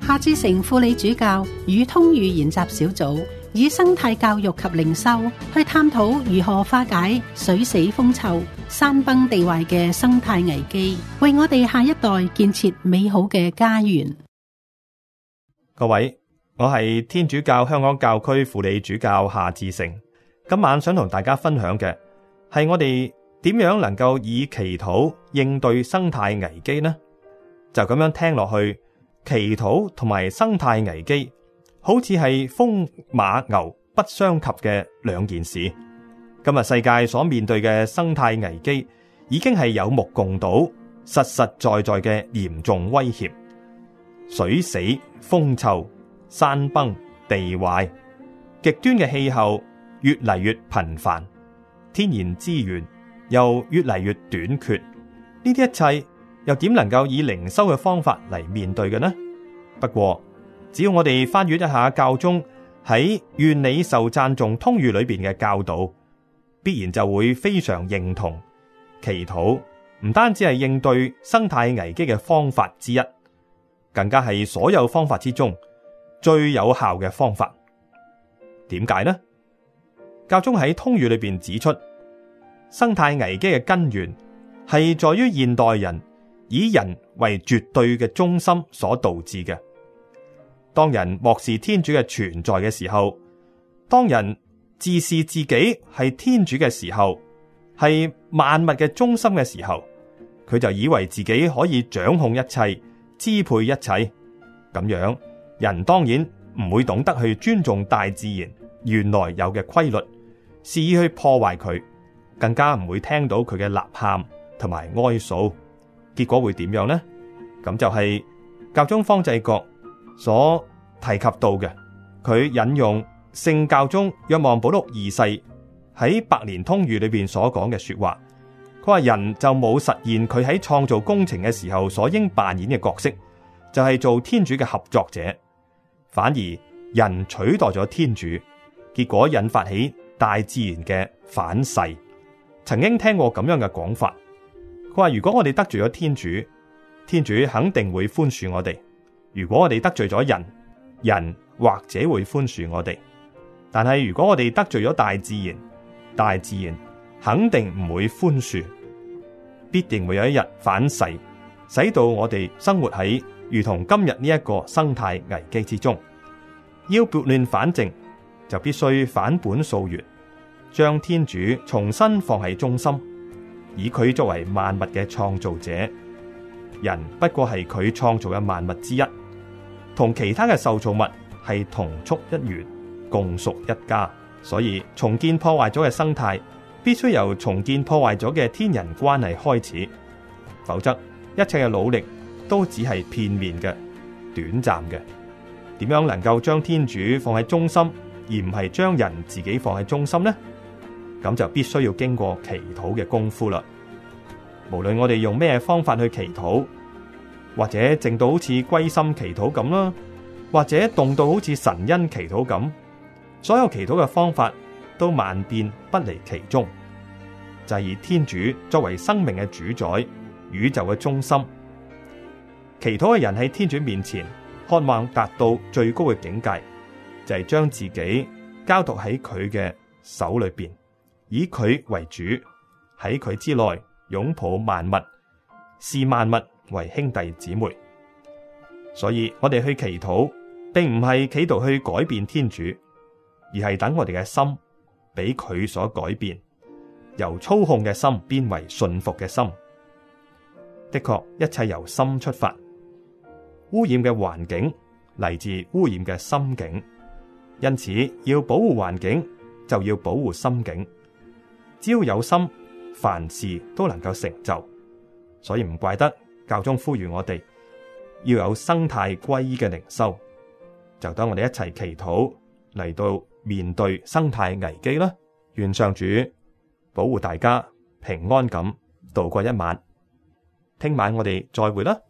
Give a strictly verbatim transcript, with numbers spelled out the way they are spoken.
夏志誠輔理主教與通諭研習小組以生態教育及靈修去探討如何化解水死風臭、山崩地壞嘅生態危機，為我哋下一代建設美好嘅家園。 各位，我係天主教香港教區輔理主教夏志誠。今晚想同大家分享嘅係我哋點樣能夠以祈禱應對生態危機呢？就咁樣聽落去，祈禱同埋生態危機好似係風馬牛不相及嘅兩件事。今日世界所面對嘅生態危機已經係有目共睹、實實在在嘅嚴重威脅。水死、風臭、山崩、地壞，極端嘅氣候越嚟越頻繁，天然資源又越嚟越短缺，呢啲一切又點能夠以靈修嘅方法嚟面對嘅呢？不過只要我哋翻閱一下教宗喺願你受讚頌通諭裏邊嘅教導，必然就會非常認同祈禱唔單止係應對生態危機嘅方法之一，更加係所有方法之中最有效嘅方法。點解呢？教宗喺通諭裏邊指出，生態危機嘅根源係在於現代人以人為絕對嘅中心所導致嘅。當人漠視天主嘅存在嘅時候，當人自視自己係天主嘅時候，係萬物嘅中心嘅時候，佢就以為自己可以掌控一切，支配一切。咁樣，人當然唔會懂得去尊重大自然原來有嘅規律，肆意去破壞佢，更加唔會聽到佢嘅吶喊同埋哀訴。結果會點樣呢？咁就係教宗方濟各所提及到嘅，佢引用聖教宗若望保祿二世喺百年通諭裏邊所講嘅說話，佢話人就冇實現佢喺創造工程嘅時候所應扮演嘅角色，就係做天主嘅合作者，反而人取代咗天主，結果引發起大自然嘅反噬。曾經聽過咁樣嘅講法，佢話如果我哋得罪咗天主，天主肯定會寬恕我哋；如果我哋得罪咗人，人或者會寬恕我哋。但係如果我哋得罪咗大自然，大自然肯定唔會寬恕，必定會有一日反噬，使到我哋生活喺如同今日呢一個生態危機之中。要撥亂反正，就必須返本溯源，將天主重新放喺中心，以佢作為萬物嘅創造者。人不過係佢創造嘅萬物之一，同其他嘅受造物係同畜一源，共屬一家。所以重建破壞咗嘅生態，必須由重建破壞咗嘅天人關係開始，否則一切嘅努力都只係片面嘅、短暫嘅。點樣能夠將天主放喺中心，而唔係將人自己放喺中心呢？咁就必須要經過祈禱嘅功夫啦。無論我哋用咩方法去祈禱，或者靜到好似歸心祈禱咁啦，或者動到好似神恩祈禱咁，所有祈禱嘅方法都萬變不離其宗，就係以天主作為生命嘅主宰、宇宙嘅中心。祈禱嘅人喺天主面前渴望達到最高嘅境界，就係將自己交託喺佢嘅手裏邊，以佢為主，喺佢之內擁抱萬物，視萬物為兄弟姊妹。所以我哋去祈禱，並唔係企圖去改變天主，而係等我哋嘅心俾佢所改變，由操控嘅心變為順服嘅心。的確，一切由心出發，污染嘅環境嚟自污染嘅心境，因此要保護環境就要保護心境。只要有心，凡事都能夠成就。所以唔怪得教宗呼籲我哋要有生態歸依嘅靈修，就等我哋一齊祈禱嚟到面對生態危機啦。願上主保護大家平安咁度過一晚。聽晚我哋再會啦。